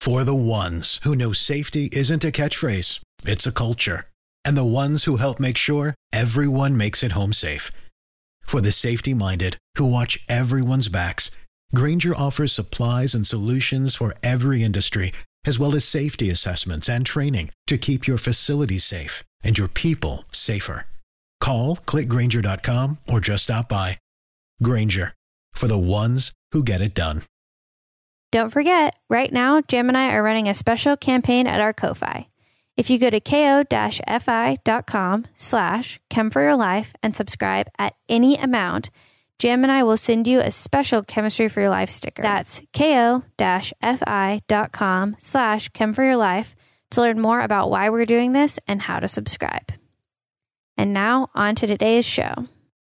For the ones who know safety isn't a catchphrase, it's a culture. And the ones who help make sure everyone makes it home safe. For the safety-minded who watch everyone's backs, Grainger offers supplies and solutions for every industry, as well as safety assessments and training to keep your facilities safe and your people safer. Call, click Grainger.com, or just stop by. Grainger, for the ones who get it done. Don't forget, right now, Jam and I are running a special campaign at our Ko-Fi. If you go to ko-fi.com/chem4yourlife and subscribe at any amount, Jam and I will send you a special Chemistry for Your Life sticker. That's ko-fi.com/chem4yourlife to learn more about why we're doing this and how to subscribe. And now, on to today's show.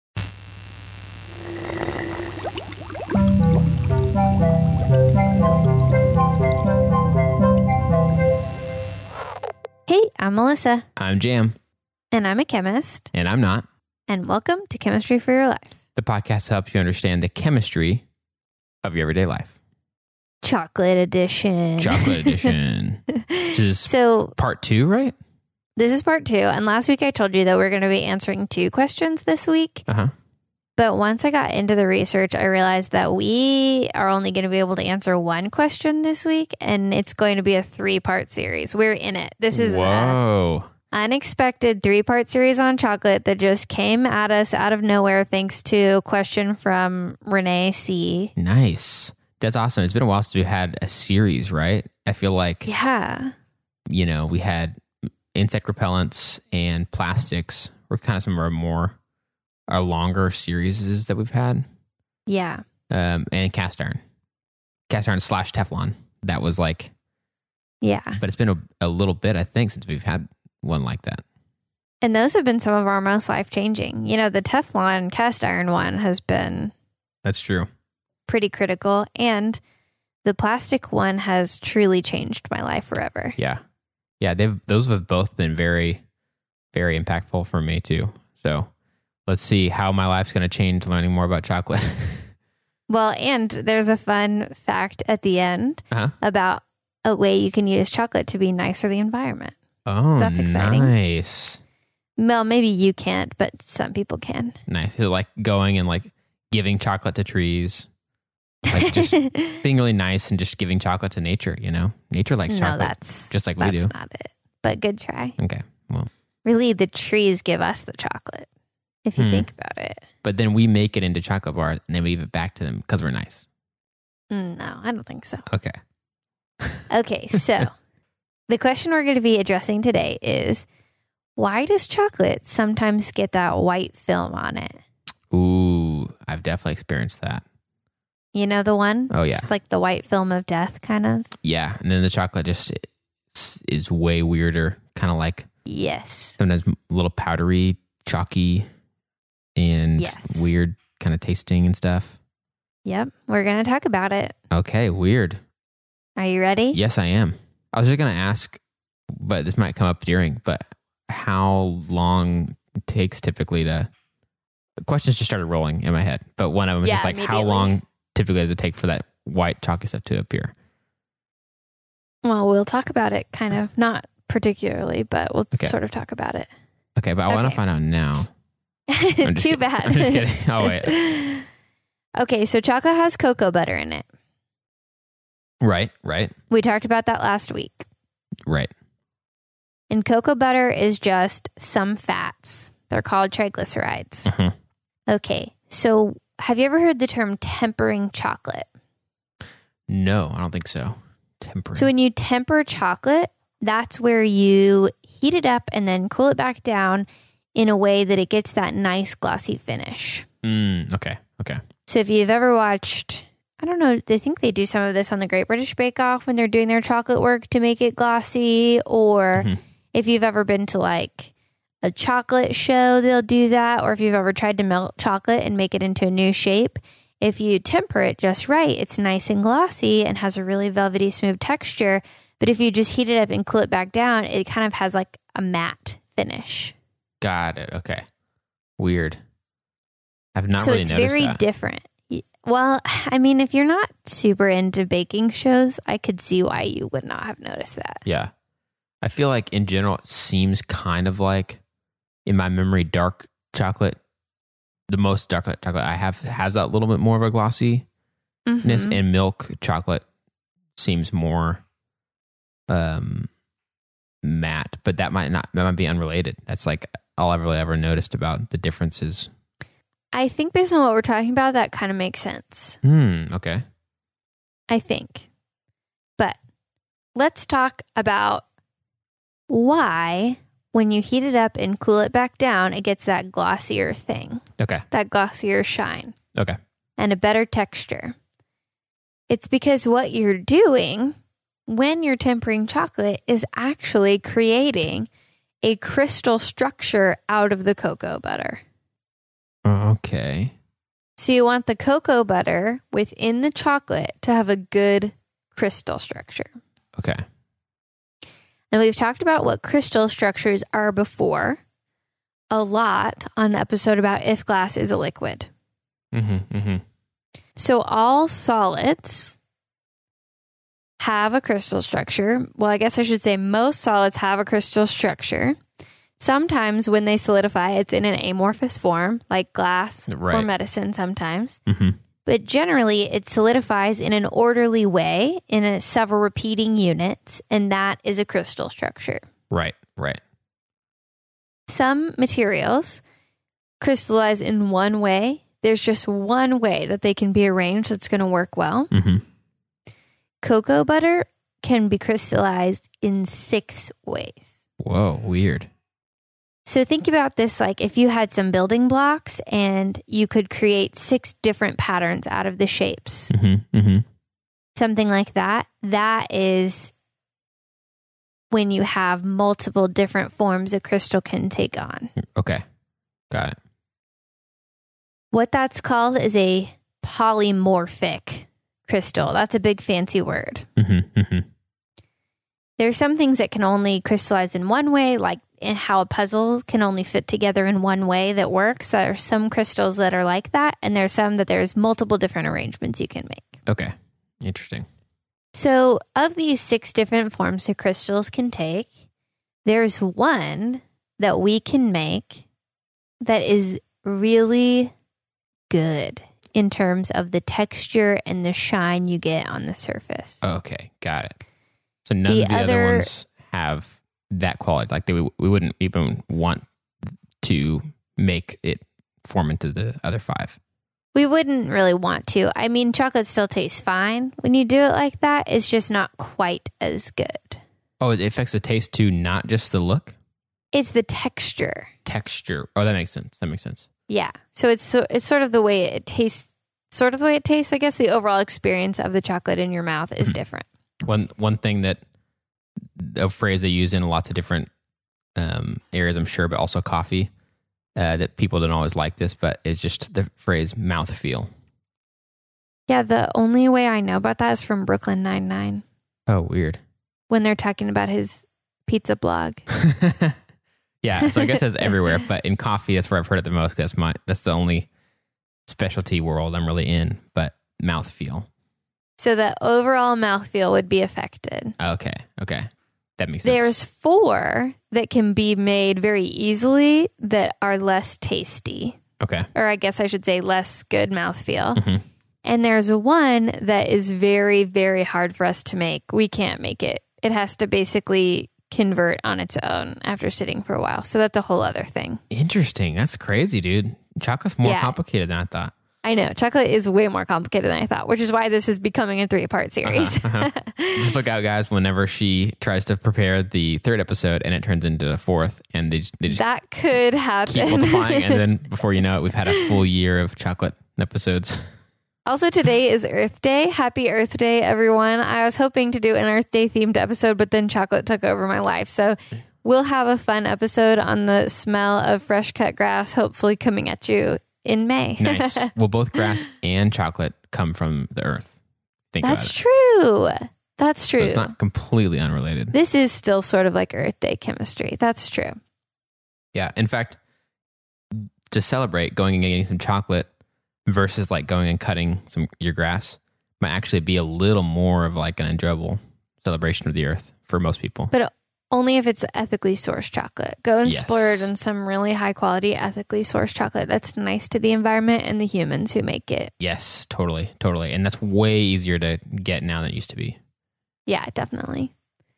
Hey, I'm Melissa. I'm Jam. And I'm a chemist. And I'm not. And welcome to Chemistry for Your Life. The podcast helps you understand the chemistry of your everyday life. Chocolate edition. Chocolate edition. This is so part 2, right? This is part 2. And last week I told you that we're going to be answering 2 questions this week. Uh-huh. But once I got into the research, I realized that we are only going to be able to answer 1 question this week, and it's going to be a 3-part series. We're in it. This is an unexpected 3-part series on chocolate that just came at us out of nowhere thanks to a question from Renee C. Nice. That's awesome. It's been a while since we had a series, right? I feel like, you know, we had insect repellents and plastics were kind of some of our longer series that we've had. Yeah. And cast iron / Teflon. That was like, yeah. But it's been a little bit, I think, since we've had one like that. And those have been some of our most life-changing. You know, the Teflon cast iron one has been... That's true. Pretty critical. And the plastic one has truly changed my life forever. Yeah. Yeah, those have both been very, very impactful for me too. So let's see how my life's going to change learning more about chocolate. Well, and there's a fun fact at the end about a way you can use chocolate to be nice for the environment. Oh, that's exciting. Nice. Well, maybe you can't, but some people can. Nice. So like going and like giving chocolate to trees, like just being really nice and just giving chocolate to nature, you know? Nature likes chocolate, just like we do. That's not it, but good try. Okay, well. Really, the trees give us the chocolate, if you think about it. But then we make it into chocolate bars and then we give it back to them because we're nice. No, I don't think so. Okay. Okay, so the question we're going to be addressing today is, why does chocolate sometimes get that white film on it? Ooh, I've definitely experienced that. You know the one? Oh, yeah. It's like the white film of death, kind of. Yeah, and then the chocolate just is way weirder, kind of like... Yes. Sometimes a little powdery, chalky, and weird kind of tasting and stuff. Yep, we're going to talk about it. Okay, weird. Are you ready? Yes, I am. I was just going to ask, but this might come up during, but how long it takes typically to... Questions just started rolling in my head, but one of them was just like, how long typically does it take for that white chalky stuff to appear? Well, we'll talk about it kind of, not particularly, but we'll sort of talk about it. Okay, but I want to find out now. Too bad. I'm just kidding. Oh, wait. Okay, so chocolate has cocoa butter in it. Right. We talked about that last week. Right. And cocoa butter is just some fats. They're called triglycerides. Uh-huh. Okay, so have you ever heard the term tempering chocolate? No, I don't think so. Tempering. So when you temper chocolate, that's where you heat it up and then cool it back down in a way that it gets that nice glossy finish. Okay. So if you've ever watched, I don't know, they think they do some of this on the Great British Bake Off when they're doing their chocolate work to make it glossy, or if you've ever been to like a chocolate show, they'll do that, or if you've ever tried to melt chocolate and make it into a new shape, if you temper it just right, it's nice and glossy and has a really velvety smooth texture. But if you just heat it up and cool it back down, it kind of has like a matte finish. Got it. Okay. Weird. I've not really noticed that. So it's very different. Well, I mean, if you're not super into baking shows, I could see why you would not have noticed that. Yeah. I feel like in general, it seems kind of like, in my memory, dark chocolate, the most dark chocolate I have has that little bit more of a glossiness, and milk chocolate seems more matte, but that might be unrelated. That's like all I've really ever noticed about the differences. I think based on what we're talking about, that kind of makes sense. Okay. I think. But let's talk about why, when you heat it up and cool it back down, it gets that glossier thing. Okay. That glossier shine. Okay. And a better texture. It's because what you're doing when you're tempering chocolate is actually creating a crystal structure out of the cocoa butter. Okay. So you want the cocoa butter within the chocolate to have a good crystal structure. Okay. And we've talked about what crystal structures are before a lot on the episode about if glass is a liquid. So all solids have a crystal structure. Well, I guess I should say most solids have a crystal structure. Sometimes when they solidify, it's in an amorphous form, like glass or medicine sometimes. But generally, it solidifies in an orderly way in several repeating units, and that is a crystal structure. Right. Some materials crystallize in one way. There's just one way that they can be arranged that's going to work well. Cocoa butter can be crystallized in 6 ways. Whoa, weird. So think about this like if you had some building blocks and you could create 6 different patterns out of the shapes. Something like that. That is when you have multiple different forms a crystal can take on. Okay. Got it. What that's called is a polymorphic crystal. That's a big fancy word. There's some things that can only crystallize in one way, like in how a puzzle can only fit together in one way that works. There are some crystals that are like that, and there's some that there's multiple different arrangements you can make. Okay. Interesting. So of these 6 different forms that crystals can take, there's one that we can make that is really good in terms of the texture and the shine you get on the surface. Okay. Got it. So none of the other ones have that quality. Like we wouldn't even want to make it form into the other 5. We wouldn't really want to. I mean, chocolate still tastes fine when you do it like that. It's just not quite as good. Oh, it affects the taste too, not just the look? It's the texture. Oh, that makes sense. Yeah. So it's sort of the way it tastes. I guess the overall experience of the chocolate in your mouth is different. One thing that a phrase they use in lots of different areas, I'm sure, but also coffee, that people don't always like this, but it's just the phrase mouthfeel. Yeah, the only way I know about that is from Brooklyn Nine-Nine. Oh, weird. When they're talking about his pizza blog. Yeah, so I guess that's everywhere, but in coffee, that's where I've heard it the most. That's the only specialty world I'm really in, but mouthfeel. So the overall mouthfeel would be affected. Okay. That makes sense. There's 4 that can be made very easily that are less tasty. Okay. Or I guess I should say less good mouthfeel. And there's one that is very, very hard for us to make. We can't make it. It has to basically convert on its own after sitting for a while. So that's a whole other thing. Interesting. That's crazy, dude. Chocolate's more complicated than I thought. I know. Chocolate is way more complicated than I thought, which is why this is becoming a 3-part series. Just look out, guys, whenever she tries to prepare the 3rd episode and it turns into the 4th, and they just that could happen. Keep multiplying, and then before you know it, we've had a full year of chocolate episodes. Also, today is Earth Day. Happy Earth Day, everyone. I was hoping to do an Earth Day themed episode, but then chocolate took over my life. So we'll have a fun episode on the smell of fresh cut grass, hopefully coming at you in May. Nice. Well, both grass and chocolate come from the earth. That's true. That's true. So it's not completely unrelated. This is still sort of like Earth Day chemistry. That's true. Yeah. In fact, to celebrate, going and getting some chocolate versus like going and cutting your grass might actually be a little more of like an enjoyable celebration of the earth for most people. But only if it's ethically sourced chocolate. Go and splurge on some really high quality, ethically sourced chocolate that's nice to the environment and the humans who make it. Yes, totally. And that's way easier to get now than it used to be. Yeah, definitely.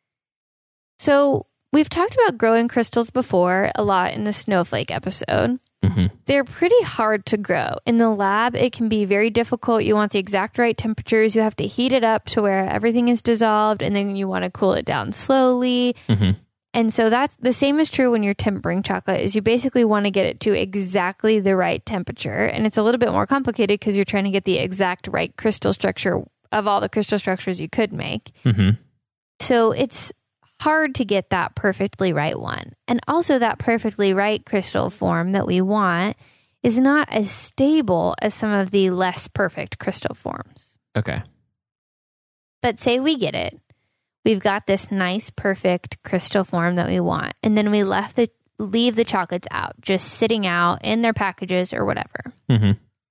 So we've talked about growing crystals before a lot in the snowflake episode. Mm-hmm. They're pretty hard to grow. In the lab, it can be very difficult. You want the exact right temperatures. You have to heat it up to where everything is dissolved, and then you want to cool it down slowly. Mm-hmm. And so that's the same is true when you're tempering chocolate, is you basically want to get it to exactly the right temperature. And it's a little bit more complicated because you're trying to get the exact right crystal structure of all the crystal structures you could make. Mm-hmm. So it's hard to get that perfectly right one. And also that perfectly right crystal form that we want is not as stable as some of the less perfect crystal forms. Okay. But say we get it. We've got this nice, perfect crystal form that we want. And then we leave the chocolates out, just sitting out in their packages or whatever. Mm-hmm.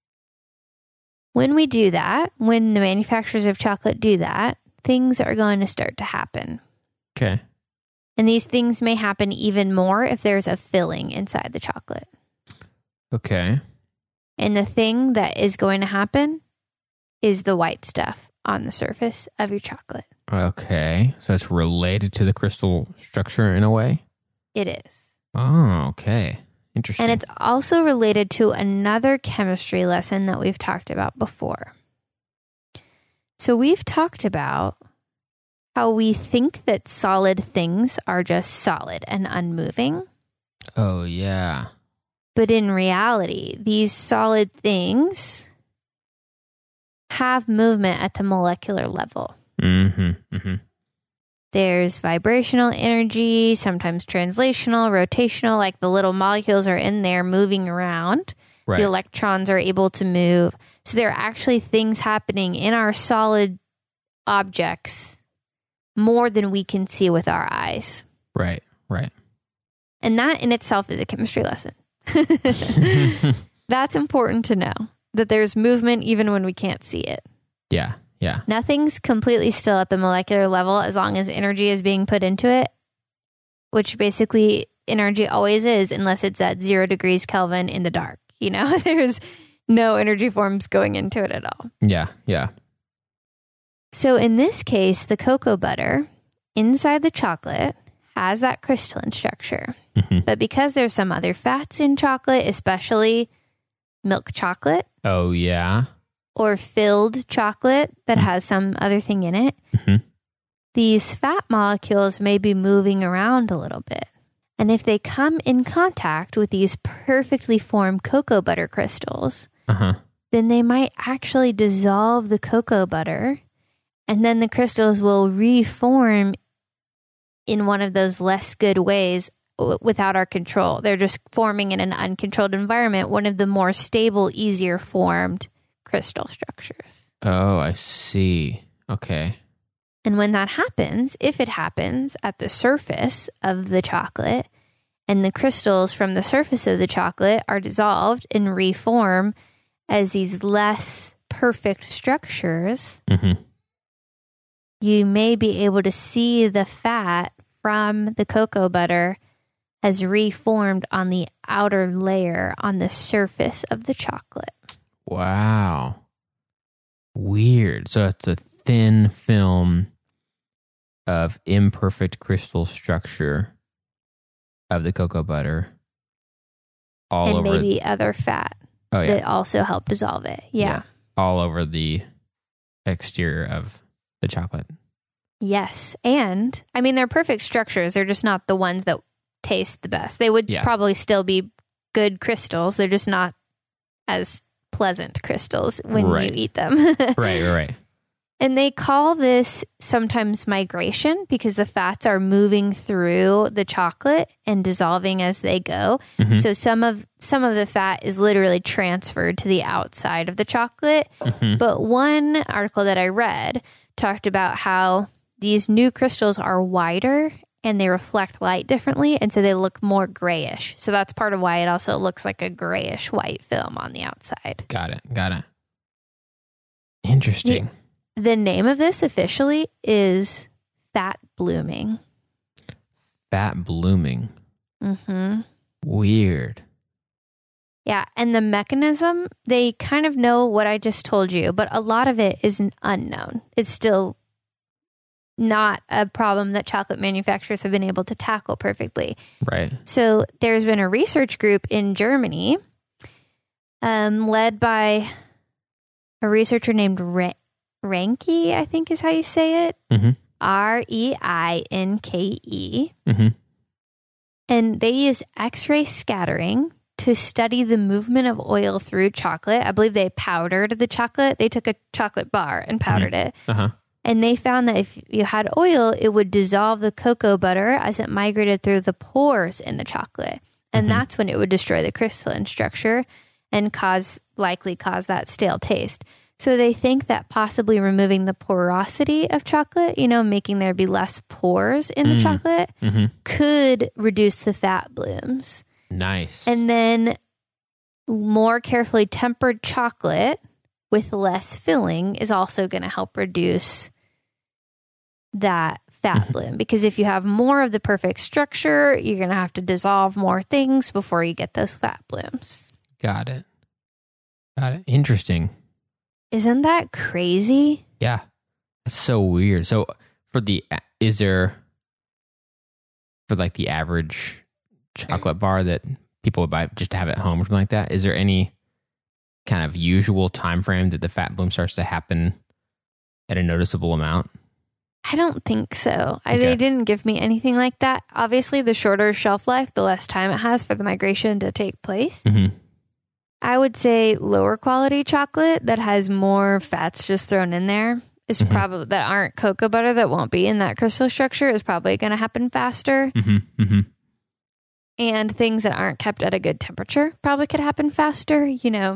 When we do that, when the manufacturers of chocolate do that, things are going to start to happen. Okay. And these things may happen even more if there's a filling inside the chocolate. Okay. And the thing that is going to happen is the white stuff on the surface of your chocolate. Okay. So it's related to the crystal structure in a way? It is. Oh, okay. Interesting. And it's also related to another chemistry lesson that we've talked about before. So we've talked about how we think that solid things are just solid and unmoving. Oh, yeah. But in reality, these solid things have movement at the molecular level. Mm-hmm, mm-hmm. There's vibrational energy, sometimes translational, rotational, like the little molecules are in there moving around. Right. The electrons are able to move. So there are actually things happening in our solid objects more than we can see with our eyes. Right. And that in itself is a chemistry lesson. That's important to know, that there's movement even when we can't see it. Yeah. Nothing's completely still at the molecular level as long as energy is being put into it, which basically energy always is unless it's at 0 degrees Kelvin in the dark. You know, there's no energy forms going into it at all. Yeah. So in this case, the cocoa butter inside the chocolate has that crystalline structure. Mm-hmm. But because there's some other fats in chocolate, especially milk chocolate. Oh, yeah. Or filled chocolate that has some other thing in it, mm-hmm. these fat molecules may be moving around a little bit. And if they come in contact with these perfectly formed cocoa butter crystals, then they might actually dissolve the cocoa butter, and then the crystals will reform in one of those less good ways without our control. They're just forming in an uncontrolled environment, one of the more stable, easier formed crystal structures. Oh, I see. Okay. And when that happens, if it happens at the surface of the chocolate and the crystals from the surface of the chocolate are dissolved and reform as these less perfect structures, mm-hmm. you may be able to see the fat from the cocoa butter has reformed on the outer layer on the surface of the chocolate. Wow. Weird. So it's a thin film of imperfect crystal structure of the cocoa butter all and over. And maybe other fat that also help dissolve it. Yeah. All over the exterior of the chocolate. Yes. And I mean, they're perfect structures. They're just not the ones that taste the best. They would probably still be good crystals. They're just not as pleasant crystals when you eat them. Right. And they call this sometimes migration because the fats are moving through the chocolate and dissolving as they go. Mm-hmm. So some of the fat is literally transferred to the outside of the chocolate. Mm-hmm. But one article that I read talked about how these new crystals are wider and they reflect light differently, and so they look more grayish. So that's part of why it also looks like a grayish white film on the outside. Got it. Interesting. The name of this officially is fat blooming. Fat blooming. Mm-hmm. Weird. Yeah, and the mechanism, they kind of know what I just told you, but a lot of it is unknown. It's still not a problem that chocolate manufacturers have been able to tackle perfectly. Right. So there's been a research group in Germany led by a researcher named Reinke, I think is how you say it. Mm-hmm. Reinke. Mm-hmm. And they use X-ray scattering to study the movement of oil through chocolate. I believe they powdered the chocolate. They took a chocolate bar and powdered it. Uh-huh. And they found that if you had oil, it would dissolve the cocoa butter as it migrated through the pores in the chocolate. And that's when it would destroy the crystalline structure and likely cause that stale taste. So they think that possibly removing the porosity of chocolate, making there be less pores in the chocolate, could reduce the fat blooms. Nice. And then more carefully tempered chocolate with less filling is also going to help reduce that fat bloom. Because if you have more of the perfect structure, you're going to have to dissolve more things before you get those fat blooms. Got it. Interesting. Isn't that crazy? Yeah. That's so weird. So for the average chocolate bar that people would buy just to have at home or something like that, is there any kind of usual time frame that the fat bloom starts to happen at a noticeable amount? I don't think so. Okay. They didn't give me anything like that. Obviously, the shorter shelf life, the less time it has for the migration to take place. Mm-hmm. I would say lower quality chocolate that has more fats just thrown in there is probably, that aren't cocoa butter, that won't be in that crystal structure, is probably going to happen faster. And things that aren't kept at a good temperature probably could happen faster,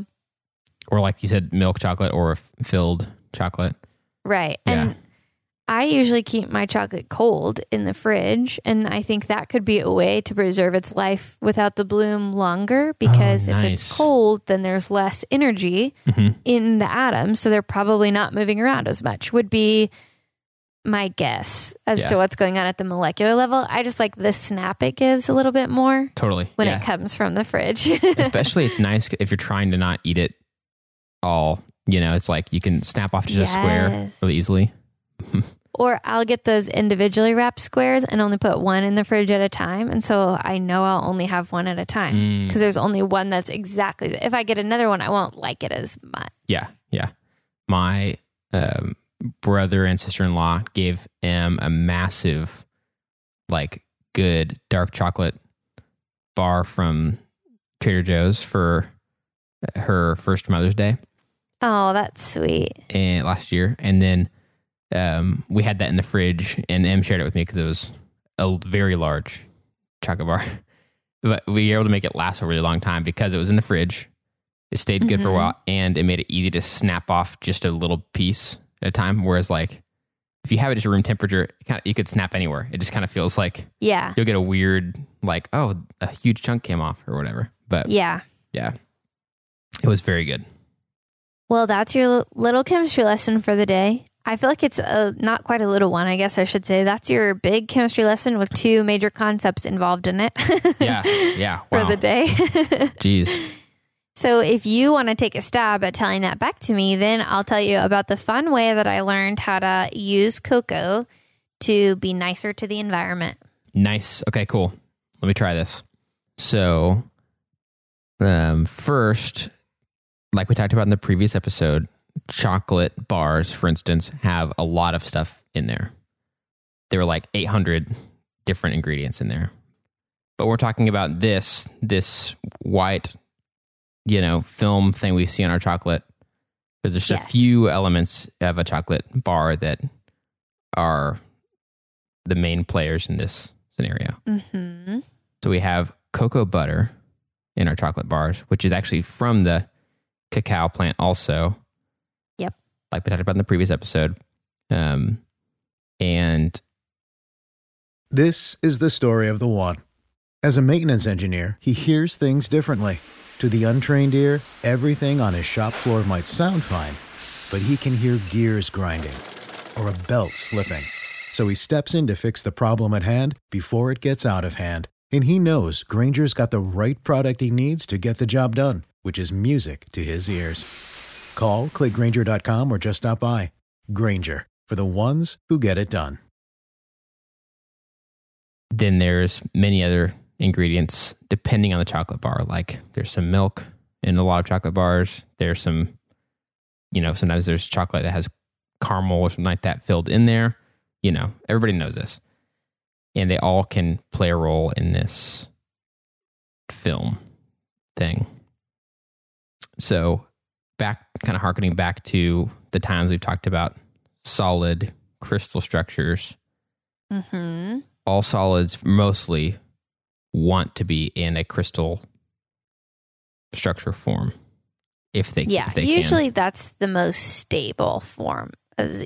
Or like you said, milk chocolate or filled chocolate. Right. Yeah. And I usually keep my chocolate cold in the fridge, and I think that could be a way to preserve its life without the bloom longer, because if it's cold, then there's less energy in the atoms, so they're probably not moving around as much, would be my guess as to what's going on at the molecular level. I just like the snap it gives a little bit more. Totally. When it comes from the fridge. Especially it's nice if you're trying to not eat it all, it's like you can snap off just a square really easily. Or I'll get those individually wrapped squares and only put one in the fridge at a time. And so I know I'll only have one at a time because there's only one that's exactly. If I get another one, I won't like it as much. Yeah. My brother and sister-in-law gave Em a massive, good dark chocolate bar from Trader Joe's for her first Mother's Day. Oh, that's sweet. And last year. And then we had that in the fridge, and Em shared it with me because it was a very large chocolate bar. But we were able to make it last a really long time because it was in the fridge. It stayed good for a while, and it made it easy to snap off just a little piece at a time. Whereas, if you have it at room temperature, you could snap anywhere. It just kind of feels like you'll get a weird, a huge chunk came off or whatever. But yeah, it was very good. Well, that's your little chemistry lesson for the day. I feel like it's not quite a little one, I guess I should say. That's your big chemistry lesson with 2 major concepts involved in it. Yeah. Wow. For the day. Jeez. So if you want to take a stab at telling that back to me, then I'll tell you about the fun way that I learned how to use cocoa to be nicer to the environment. Nice. Okay, cool. Let me try this. So, first, like we talked about in the previous episode, chocolate bars, for instance, have a lot of stuff in there. There were 800 different ingredients in there. But we're talking about this white, film thing we see on our chocolate. There's just a few elements of a chocolate bar that are the main players in this scenario. Mm-hmm. So we have cocoa butter in our chocolate bars, which is actually from the cacao plant also. Yep. Like we talked about in the previous episode. And This is the story of the one. As a maintenance engineer, he hears things differently. To the untrained ear, everything on his shop floor might sound fine, but he can hear gears grinding or a belt slipping. So he steps in to fix the problem at hand before it gets out of hand. And he knows Grainger's got the right product he needs to get the job done, which is music to his ears. Call, click Grainger.com, or just stop by. Grainger, for the ones who get it done. Then there's many other ingredients depending on the chocolate bar. Like there's some milk in a lot of chocolate bars. There's some, sometimes there's chocolate that has caramel or something like that filled in there. Everybody knows this. And they all can play a role in this film thing. So kind of harkening back to the times we've talked about solid crystal structures. Mm-hmm. All solids mostly want to be in a crystal structure form if they usually can. That's the most stable form of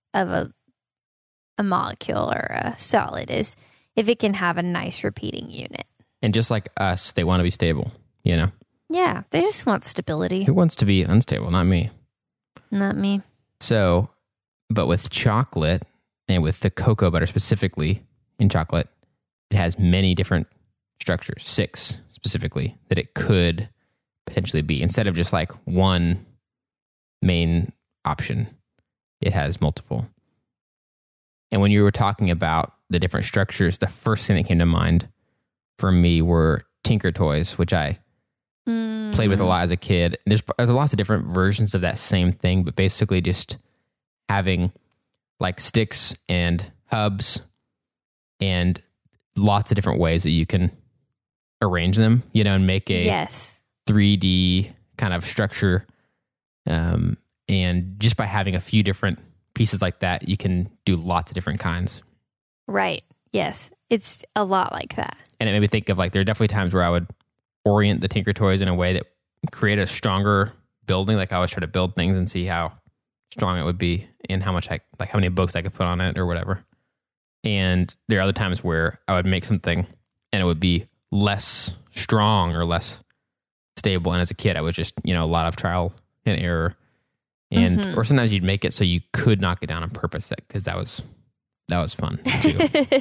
a molecule or a solid, is if it can have a nice repeating unit. And just like us, they want to be stable, Yeah, they just want stability. Who wants to be unstable? Not me. Not me. So, but with chocolate and with the cocoa butter specifically in chocolate, it has many different structures, 6 specifically, that it could potentially be. Instead of just like one main option, it has multiple. And when you were talking about the different structures, the first thing that came to mind for me were Tinker Toys, which I played with a lot as a kid. There's lots of different versions of that same thing, but basically just having like sticks and hubs and lots of different ways that you can arrange them, and make a 3D kind of structure. And just by having a few different pieces like that, you can do lots of different kinds. Right. Yes. It's a lot like that. And it made me think of there are definitely times where I would orient the Tinker Toys in a way that create a stronger building. Like I always try to build things and see how strong it would be and how much how many books I could put on it or whatever. And there are other times where I would make something and it would be less strong or less stable. And as a kid, I was just, a lot of trial and error. And or sometimes you'd make it so you could knock it down on purpose, because that was fun too.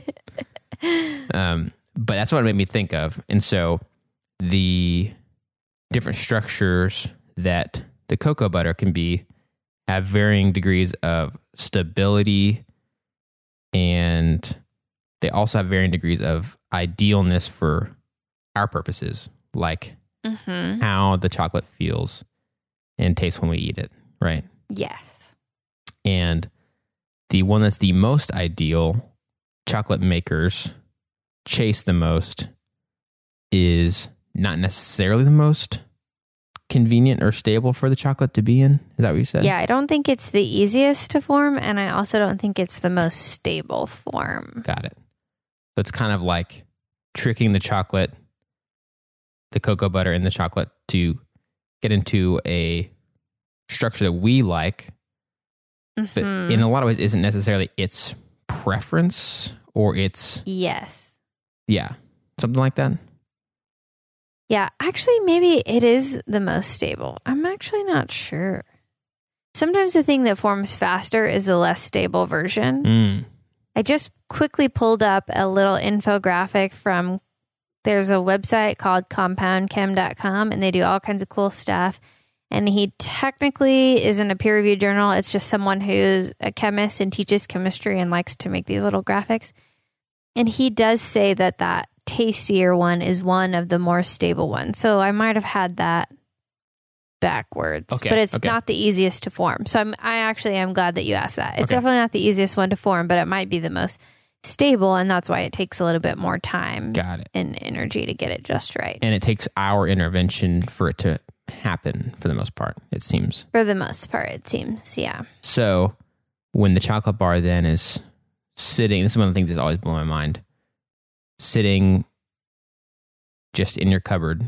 But that's what it made me think of. And so the different structures that the cocoa butter can be have varying degrees of stability, and they also have varying degrees of idealness for our purposes, like how the chocolate feels and tastes when we eat it, right? Yes. And the one that's the most ideal, chocolate makers chase the most, is not necessarily the most convenient or stable for the chocolate to be in. Is that what you said? Yeah, I don't think it's the easiest to form, and I also don't think it's the most stable form. Got it. So it's kind of like tricking the chocolate, the cocoa butter in the chocolate, to get into a structure that we like, but in a lot of ways isn't necessarily its preference or its... Yes. Yeah. Something like that. Yeah, actually, maybe it is the most stable. I'm actually not sure. Sometimes the thing that forms faster is the less stable version. I just quickly pulled up a little infographic from, there's a website called compoundchem.com, and they do all kinds of cool stuff. And he technically isn't a peer-reviewed journal. It's just someone who's a chemist and teaches chemistry and likes to make these little graphics. And he does say that tastier one is one of the more stable ones. So I might have had that backwards, but it's not the easiest to form. So I actually am glad that you asked that. It's definitely not the easiest one to form, but it might be the most stable, and that's why it takes a little bit more time and energy to get it just right. And it takes our intervention for it to happen for the most part, it seems. For the most part, it seems, yeah. So when the chocolate bar then is sitting, this is one of the things that's always blown my mind, sitting just in your cupboard,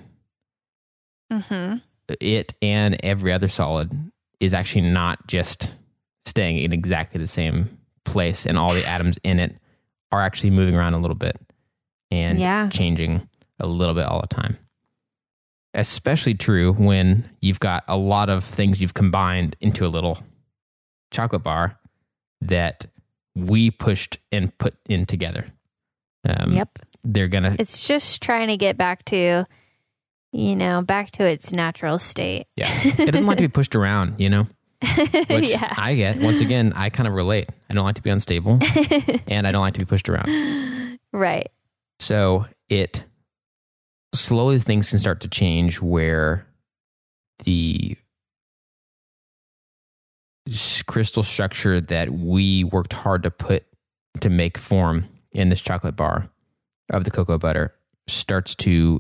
it and every other solid is actually not just staying in exactly the same place, and all the atoms in it are actually moving around a little bit and changing a little bit all the time. Especially true when you've got a lot of things you've combined into a little chocolate bar that we pushed and put in together. Yep. It's just trying to get back to its natural state. Yeah. It doesn't like to be pushed around, Which I get. Once again, I kind of relate. I don't like to be unstable and I don't like to be pushed around. Right. So slowly things can start to change where the crystal structure that we worked hard to make form in this chocolate bar of the cocoa butter starts to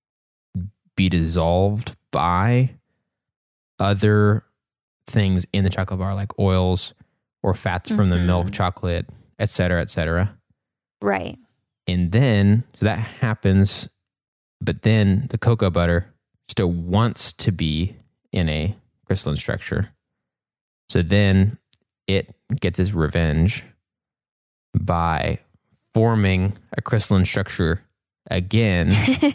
be dissolved by other things in the chocolate bar, like oils or fats from the milk chocolate, et cetera, et cetera. Right. And then, so that happens, but then the cocoa butter still wants to be in a crystalline structure. So then it gets its revenge by forming a crystalline structure again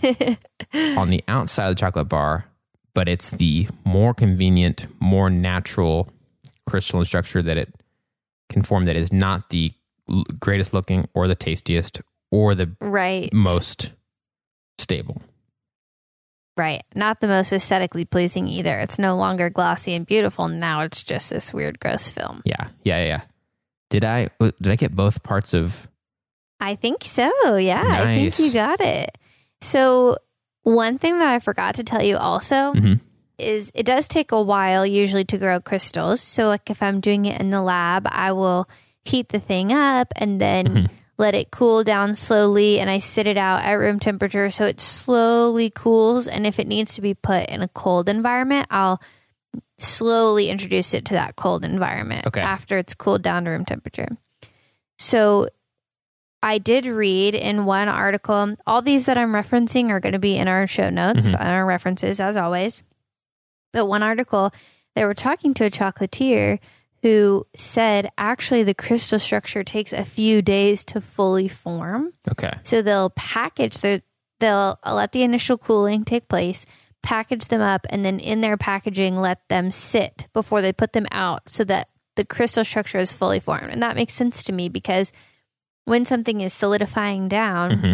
on the outside of the chocolate bar, but it's the more convenient, more natural crystalline structure that it can form that is not the greatest looking or the tastiest or the most stable. Right. Not the most aesthetically pleasing either. It's no longer glossy and beautiful. Now it's just this weird, gross film. Yeah. Did I get both parts of... I think so. Yeah, nice. I think you got it. So one thing that I forgot to tell you also is it does take a while usually to grow crystals. So like if I'm doing it in the lab, I will heat the thing up and then let it cool down slowly, and I sit it out at room temperature so it slowly cools. And if it needs to be put in a cold environment, I'll slowly introduce it to that cold environment after it's cooled down to room temperature. So I did read in one article, all these that I'm referencing are going to be in our show notes and our references as always. But one article, they were talking to a chocolatier who said actually the crystal structure takes a few days to fully form. Okay. So they'll they'll let the initial cooling take place, package them up, and then in their packaging, let them sit before they put them out so that the crystal structure is fully formed. And that makes sense to me because when something is solidifying down,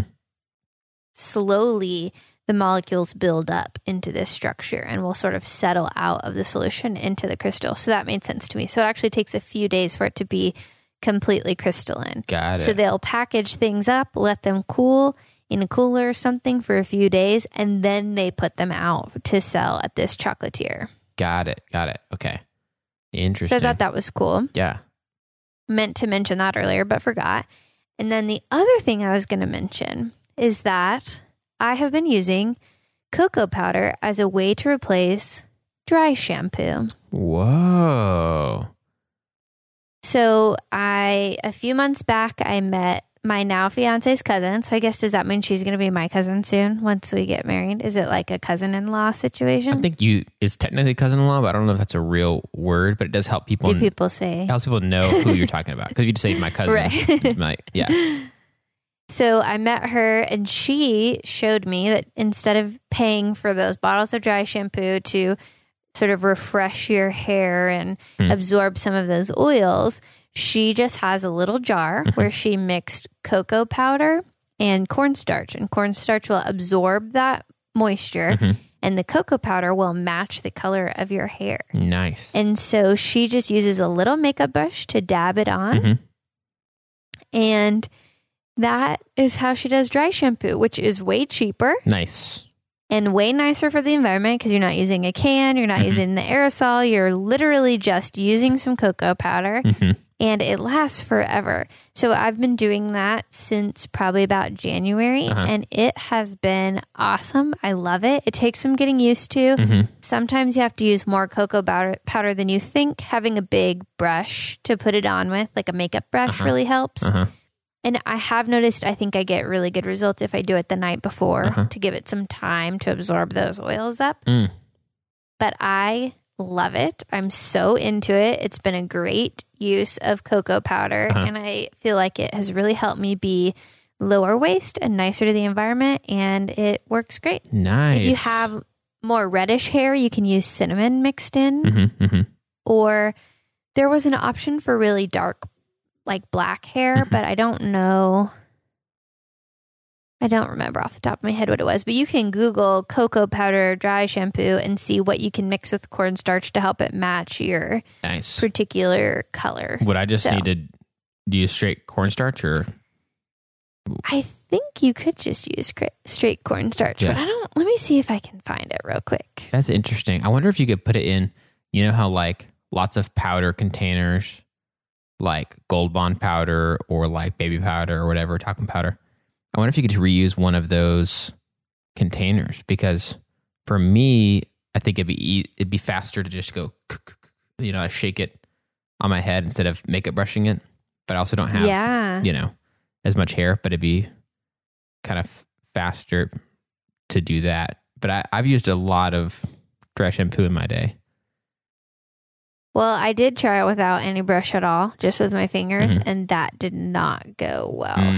slowly the molecules build up into this structure and will sort of settle out of the solution into the crystal. So that made sense to me. So it actually takes a few days for it to be completely crystalline. Got it. So they'll package things up, let them cool in a cooler or something for a few days, and then they put them out to sell at this chocolatier. Got it. Okay. Interesting. So I thought that was cool. Yeah. Meant to mention that earlier, but forgot. And then the other thing I was going to mention is that I have been using cocoa powder as a way to replace dry shampoo. Whoa. So a few months back, I met my now fiance's cousin. So I guess, does that mean she's going to be my cousin soon once we get married? Is it like a cousin-in-law situation? I think it's technically cousin-in-law, but I don't know if that's a real word, but it does help people. Do people say? It helps people know who you're talking about. Because if you just say my cousin, right. Yeah. So I met her and she showed me that instead of paying for those bottles of dry shampoo to sort of refresh your hair and absorb some of those oils, she just has a little jar where she mixed cocoa powder and cornstarch. And cornstarch will absorb that moisture and the cocoa powder will match the color of your hair. Nice. And so she just uses a little makeup brush to dab it on. And that is how she does dry shampoo, which is way cheaper. Nice. And way nicer for the environment because you're not using a can, you're not using the aerosol, you're literally just using some cocoa powder and it lasts forever. So I've been doing that since probably about January and it has been awesome. I love it. It takes some getting used to. Sometimes you have to use more cocoa powder than you think. Having a big brush to put it on with, like a makeup brush, really helps. And I have noticed, I think I get really good results if I do it the night before to give it some time to absorb those oils up. But I love it. I'm so into it. It's been a great use of cocoa powder, and I feel like it has really helped me be lower waste and nicer to the environment, and it works great. Nice. If you have more reddish hair, you can use cinnamon mixed in, or there was an option for really dark, like black hair, but I don't know. I don't remember off the top of my head what it was, but you can Google cocoa powder dry shampoo and see what you can mix with cornstarch to help it match your particular color. Would I just need to use straight cornstarch, or? I think you could just use straight cornstarch, but let me see if I can find it real quick. That's interesting. I wonder if you could put it in, you know how like lots of powder containers, like Gold Bond powder or like baby powder or whatever, talcum powder. I wonder if you could just reuse one of those containers, because for me, I think it'd be faster to just go, I shake it on my head instead of makeup brushing it. But I also don't have, as much hair, but it'd be kind of faster to do that. But I've used a lot of dry shampoo in my day. Well, I did try it without any brush at all, just with my fingers, and that did not go well.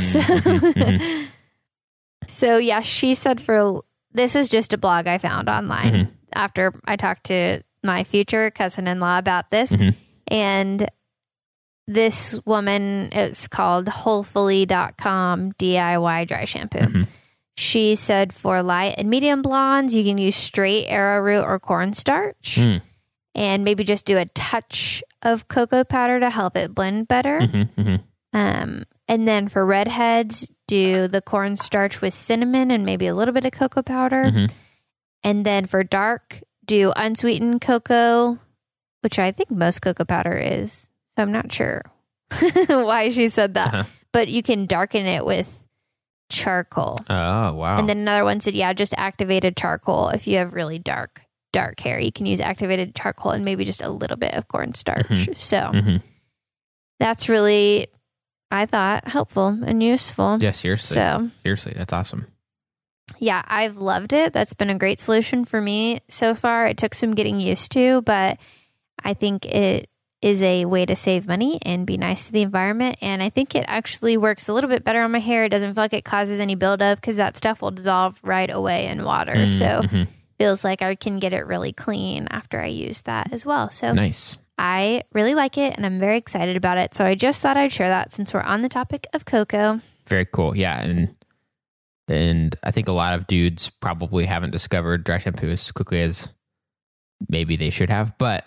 So yeah, she said this is just a blog I found online after I talked to my future cousin-in-law about this. And this woman, it's called wholefully.com DIY dry shampoo. She said for light and medium blondes, you can use straight arrowroot or cornstarch. And maybe just do a touch of cocoa powder to help it blend better. And then for redheads, do the cornstarch with cinnamon and maybe a little bit of cocoa powder. And then for dark, do unsweetened cocoa, which I think most cocoa powder is. So I'm not sure why she said that. But you can darken it with charcoal. Oh, wow. And then another one said, just activated charcoal if you have really dark hair. You can use activated charcoal and maybe just a little bit of cornstarch. So that's really, I thought, helpful and useful. Yeah, seriously. Seriously, that's awesome. Yeah, I've loved it. That's been a great solution for me so far. It took some getting used to, but I think it is a way to save money and be nice to the environment. And I think it actually works a little bit better on my hair. It doesn't feel like it causes any buildup because that stuff will dissolve right away in water. So feels like I can get it really clean after I use that as well. So nice. I really like it and I'm very excited about it. So I just thought I'd share that since we're on the topic of cocoa. Very cool. Yeah. And I think a lot of dudes probably haven't discovered dry shampoo as quickly as maybe they should have, but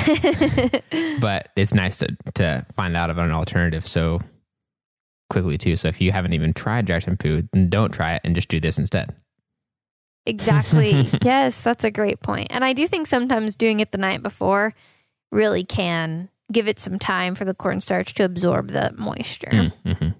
it's nice to find out about an alternative so quickly too. So if you haven't even tried dry shampoo, then don't try it and just do this instead. Exactly. Yes, that's a great point. And I do think sometimes doing it the night before really can give it some time for the cornstarch to absorb the moisture.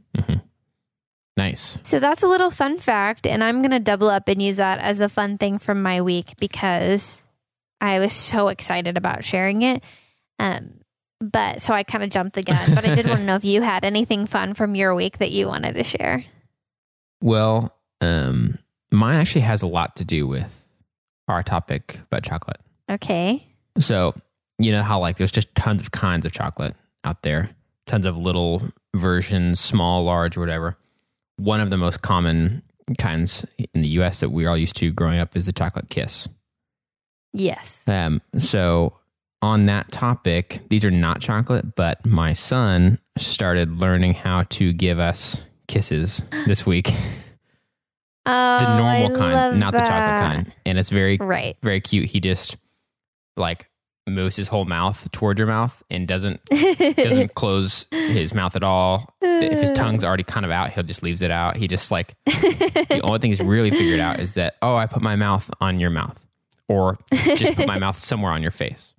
Nice. So that's a little fun fact, and I'm going to double up and use that as the fun thing from my week because I was so excited about sharing it. But so I kind of jumped the gun, but I did want to know if you had anything fun from your week that you wanted to share. Well, mine actually has a lot to do with our topic about chocolate. Okay. So, you know how like there's just tons of kinds of chocolate out there, tons of little versions, small, large, or whatever. One of the most common kinds in the US that we're all used to growing up is the chocolate kiss. Yes. So on that topic, these are not chocolate, but my son started learning how to give us kisses this week. The normal kind, not the chocolate kind. And it's very cute. He just like moves his whole mouth toward your mouth and doesn't close his mouth at all. If his tongue's already kind of out, he'll just leaves it out. He just like, the only thing he's really figured out is that, I put my mouth on your mouth or just put my mouth somewhere on your face.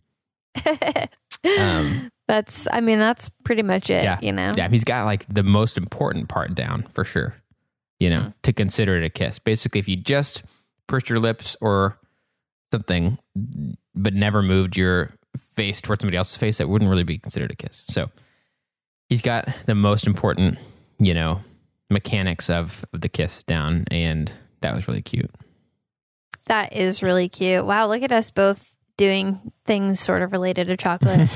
That's pretty much it, yeah, you know? Yeah, he's got like the most important part down for sure, you know, to consider it a kiss. Basically, if you just pursed your lips or something, but never moved your face towards somebody else's face, that wouldn't really be considered a kiss. So he's got the most important, you know, mechanics of the kiss down, and that was really cute. That is really cute. Wow, look at us both doing things sort of related to chocolate.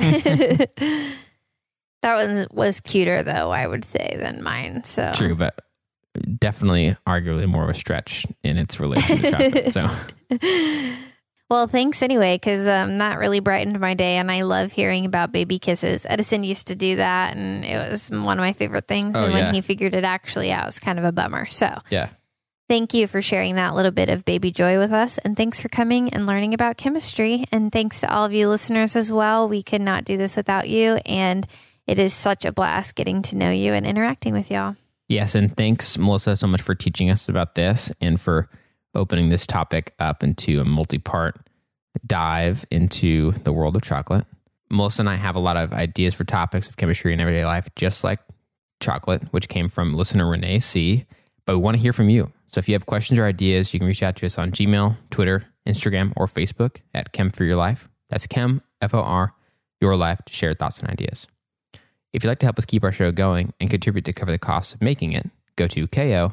That one was cuter, though, I would say, than mine. So true, but definitely arguably more of a stretch in its relation to chocolate. So, well, thanks anyway, because that really brightened my day, and I love hearing about baby kisses. Edison used to do that, and it was one of my favorite things. And when he figured it actually out, it was kind of a bummer. So, yeah. Thank you for sharing that little bit of baby joy with us. And thanks for coming and learning about chemistry. And thanks to all of you listeners as well. We could not do this without you. And it is such a blast getting to know you and interacting with y'all. Yes. And thanks, Melissa, so much for teaching us about this and for opening this topic up into a multi-part dive into the world of chocolate. Melissa and I have a lot of ideas for topics of chemistry in everyday life, just like chocolate, which came from listener Renee C. But we want to hear from you. So if you have questions or ideas, you can reach out to us on Gmail, Twitter, Instagram, or Facebook at Chem for Your Life. That's Chem, F-O-R, Your Life, to share thoughts and ideas. If you'd like to help us keep our show going and contribute to cover the costs of making it, go to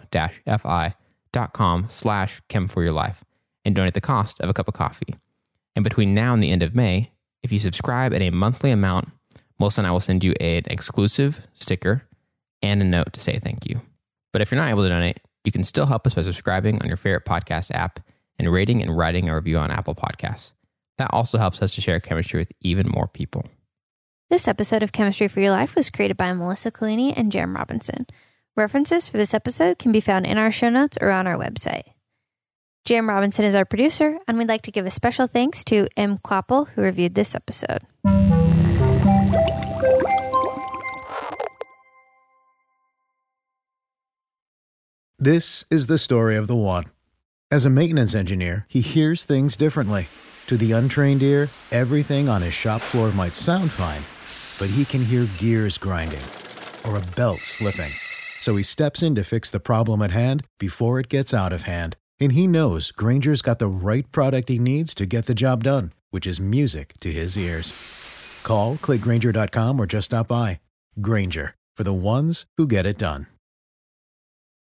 ko-fi.com/chem4yourlife and donate the cost of a cup of coffee. And between now and the end of May, if you subscribe at a monthly amount, Melissa and I will send you an exclusive sticker and a note to say thank you. But if you're not able to donate, you can still help us by subscribing on your favorite podcast app and rating and writing a review on Apple Podcasts. That also helps us to share chemistry with even more people. This episode of Chemistry for Your Life was created by Melissa Collini and Jerem Robinson. References for this episode can be found in our show notes or on our website. Jerem Robinson is our producer, and we'd like to give a special thanks to M. Quapple, who reviewed this episode. This is the story of the one. As a maintenance engineer, he hears things differently. To the untrained ear, everything on his shop floor might sound fine, but he can hear gears grinding or a belt slipping. So he steps in to fix the problem at hand before it gets out of hand. And he knows Grainger's got the right product he needs to get the job done, which is music to his ears. Call, click Grainger.com, or just stop by. Grainger, for the ones who get it done.